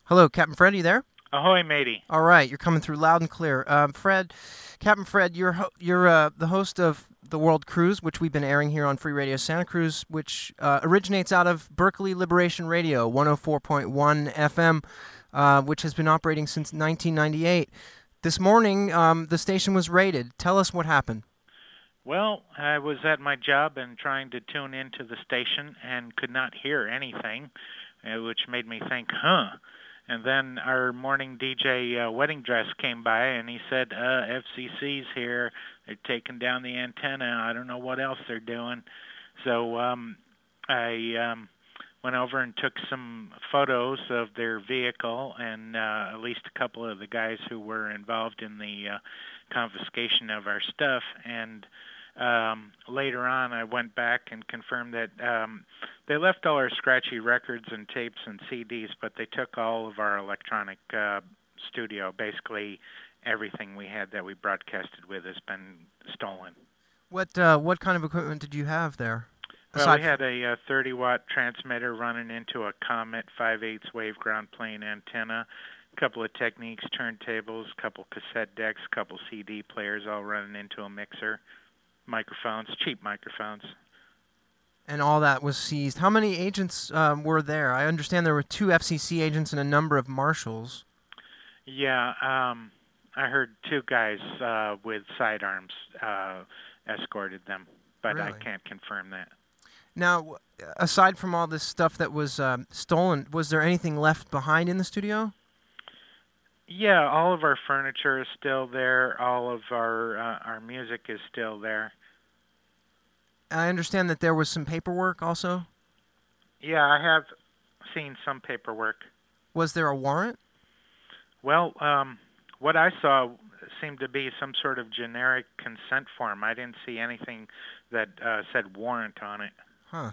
Hello, Captain Fred, are you there? Ahoy, matey. All right, you're coming through loud and clear. Captain Fred, you're the host of the World Cruise, which we've been airing here on Free Radio Santa Cruz, which originates out of Berkeley Liberation Radio, 104.1 FM, which has been operating since 1998. This morning, the station was raided. Tell us what happened. Well, I was at my job and trying to tune into the station and could not hear anything, which made me think, huh. And then our morning DJ Wedding Dress came by and he said, FCC's here. They're taking down the antenna. I don't know what else they're doing. So I went over and took some photos of their vehicle and at least a couple of the guys who were involved in the confiscation of our stuff. And later on, I went back and confirmed that they left all our scratchy records and tapes and CDs, but they took all of our electronic studio. Basically, everything we had that we broadcasted with has been stolen. What kind of equipment did you have there? Well, we had a 30-watt transmitter running into a Comet 5/8 waveground plane antenna, a couple of Technics turntables, a couple cassette decks, a couple CD players, all running into a mixer, microphones, cheap microphones. And all that was seized. How many agents were there? I understand there were 2 FCC agents and a number of marshals. Yeah, I heard 2 guys with sidearms escorted them, but Really? I can't confirm that. Now, aside from all this stuff that was stolen, was there anything left behind in the studio? Yeah, all of our furniture is still there. All of our music is still there. I understand that there was some paperwork also. Yeah, I have seen some paperwork. Was there a warrant? Well, what I saw seemed to be some sort of generic consent form. I didn't see anything that said warrant on it. Huh.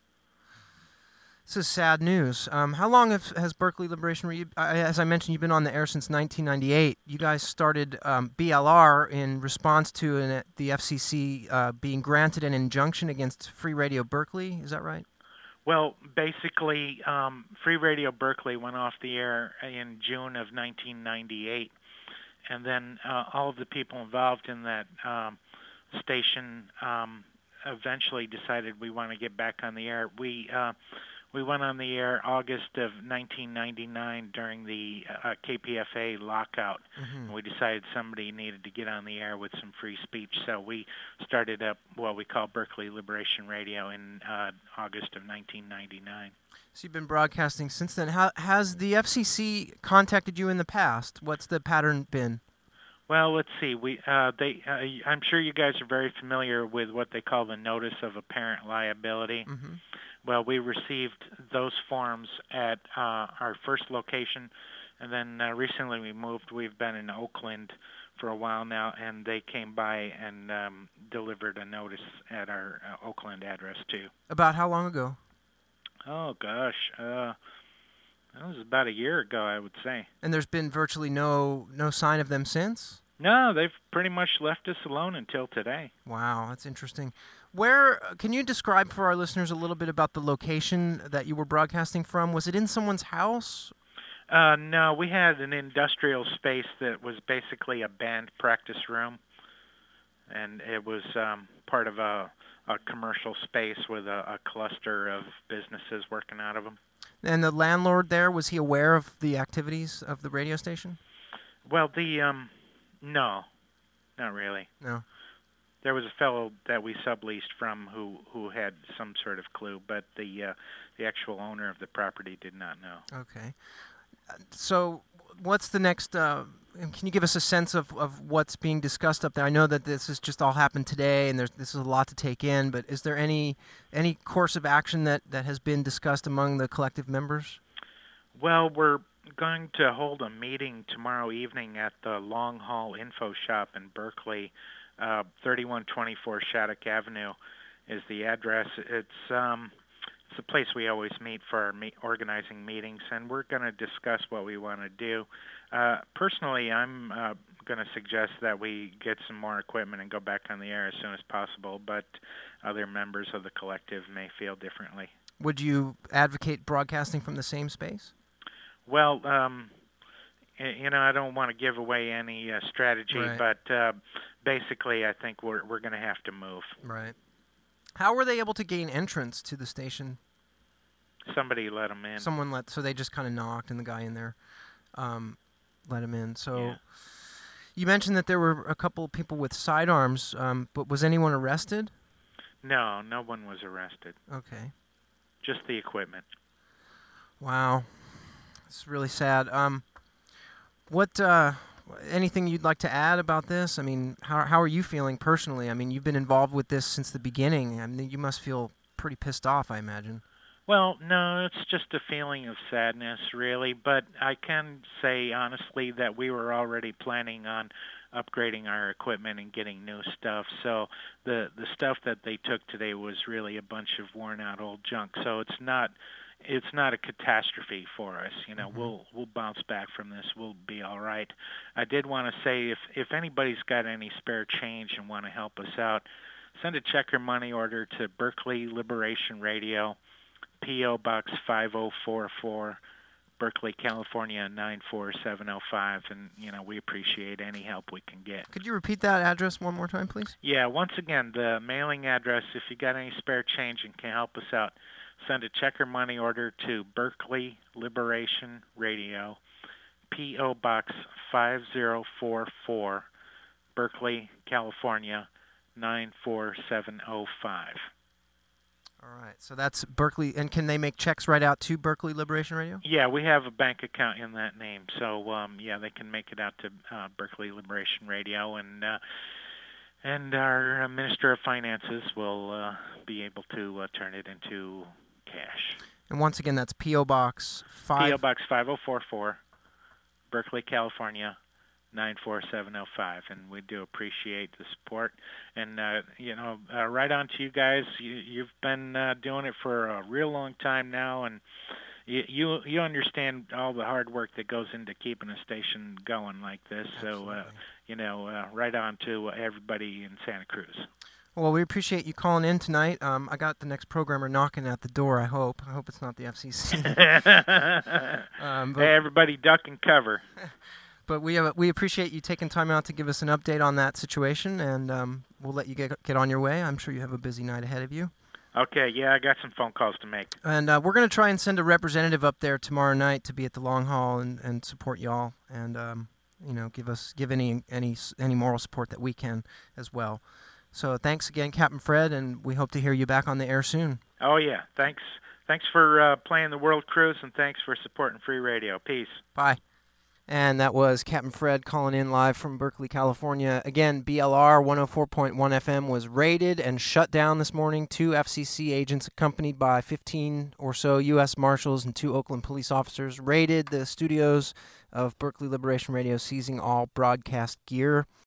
This is sad news. How long has Berkeley Liberation Radio? As I mentioned, you've been on the air since 1998. You guys started BLR in response to the FCC being granted an injunction against Free Radio Berkeley. Is that right? Well, basically, Free Radio Berkeley went off the air in June of 1998, and then all of the people involved in that station eventually decided we want to get back on the air. We went on the air August of 1999 during the KPFA lockout. Mm-hmm. We decided somebody needed to get on the air with some free speech, so we started up what we call Berkeley Liberation Radio in August of 1999. So you've been broadcasting since then. How has the FCC contacted you in the past? What's the pattern been? Well, let's see. I'm sure you guys are very familiar with what they call the Notice of Apparent Liability. Mm-hmm. Well, we received those forms at our first location, and then recently we moved. We've been in Oakland for a while now, and they came by and delivered a notice at our Oakland address, too. About how long ago? Oh, gosh. That was about a year ago, I would say. And there's been virtually no sign of them since? No, they've pretty much left us alone until today. Wow, that's interesting. Where can you describe for our listeners a little bit about the location that you were broadcasting from? Was it in someone's house? No, we had an industrial space that was basically a band practice room, and it was part of a commercial space with a cluster of businesses working out of them. And the landlord there, was he aware of the activities of the radio station? Well, no, not really. No. There was a fellow that we subleased from who had some sort of clue, but the actual owner of the property did not know. Okay. So what's the next, can you give us a sense of what's being discussed up there? I know that this has just all happened today, and this is a lot to take in, but is there any course of action that has been discussed among the collective members? Well, we're going to hold a meeting tomorrow evening at the Long Hall Info Shop in Berkeley. 3124 Shattuck Avenue is the address. It's a place we always meet for our organizing meetings, and we're going to discuss what we want to do. Personally, I'm going to suggest that we get some more equipment and go back on the air as soon as possible, but other members of the collective may feel differently. Would you advocate broadcasting from the same space? Well, I don't want to give away any strategy, Right. but basically, I think we're going to have to move. Right. How were they able to gain entrance to the station? Somebody let them in. So they just kind of knocked, and the guy in there let him in. So Yeah. you mentioned that there were a couple of people with sidearms, but was anyone arrested? No, no one was arrested. Okay. Just the equipment. Wow. It's really sad. What anything you'd like to add about this? I mean, how are you feeling personally? I mean, you've been involved with this since the beginning. I mean, you must feel pretty pissed off, I imagine. Well, no, it's just a feeling of sadness, really. But I can say honestly that we were already planning on upgrading our equipment and getting new stuff. So the stuff that they took today was really a bunch of worn out old junk. So it's not a catastrophe for us. Mm-hmm. We'll bounce back from this. We'll be all right. I did want to say if anybody's got any spare change and want to help us out, send a check or money order to Berkeley Liberation Radio, P.O. Box 5044, Berkeley, California 94705, and we appreciate any help we can get. Could you repeat that address one more time, please? Yeah, once again, the mailing address, if you got any spare change and can help us out, send a check or money order to Berkeley Liberation Radio, P.O. Box 5044, Berkeley, California 94705. All right. So that's Berkeley. And can they make checks right out to Berkeley Liberation Radio? Yeah, we have a bank account in that name. So, they can make it out to Berkeley Liberation Radio, and our Minister of Finances will be able to turn it into cash. And once again, that's P.O. Box 5044, Berkeley, California 94705, and we do appreciate the support. And right on to you guys. You've been doing it for a real long time now, and you understand all the hard work that goes into keeping a station going like this. Absolutely. So right on to everybody in Santa Cruz. Well, we appreciate you calling in tonight. I got the next programmer knocking at the door, I hope. I hope it's not the FCC. Hey, everybody duck and cover. But we appreciate you taking time out to give us an update on that situation, and we'll let you get on your way. I'm sure you have a busy night ahead of you. Okay, yeah, I got some phone calls to make. And we're going to try and send a representative up there tomorrow night to be at the Long Haul and support y'all, and give any moral support that we can as well. So thanks again, Captain Fred, and we hope to hear you back on the air soon. Oh yeah, thanks for playing the World Cruise, and thanks for supporting Free Radio. Peace. Bye. And that was Captain Fred calling in live from Berkeley, California. Again, BLR 104.1 FM was raided and shut down this morning. 2 FCC agents accompanied by 15 or so U.S. Marshals and 2 Oakland police officers raided the studios of Berkeley Liberation Radio, seizing all broadcast gear.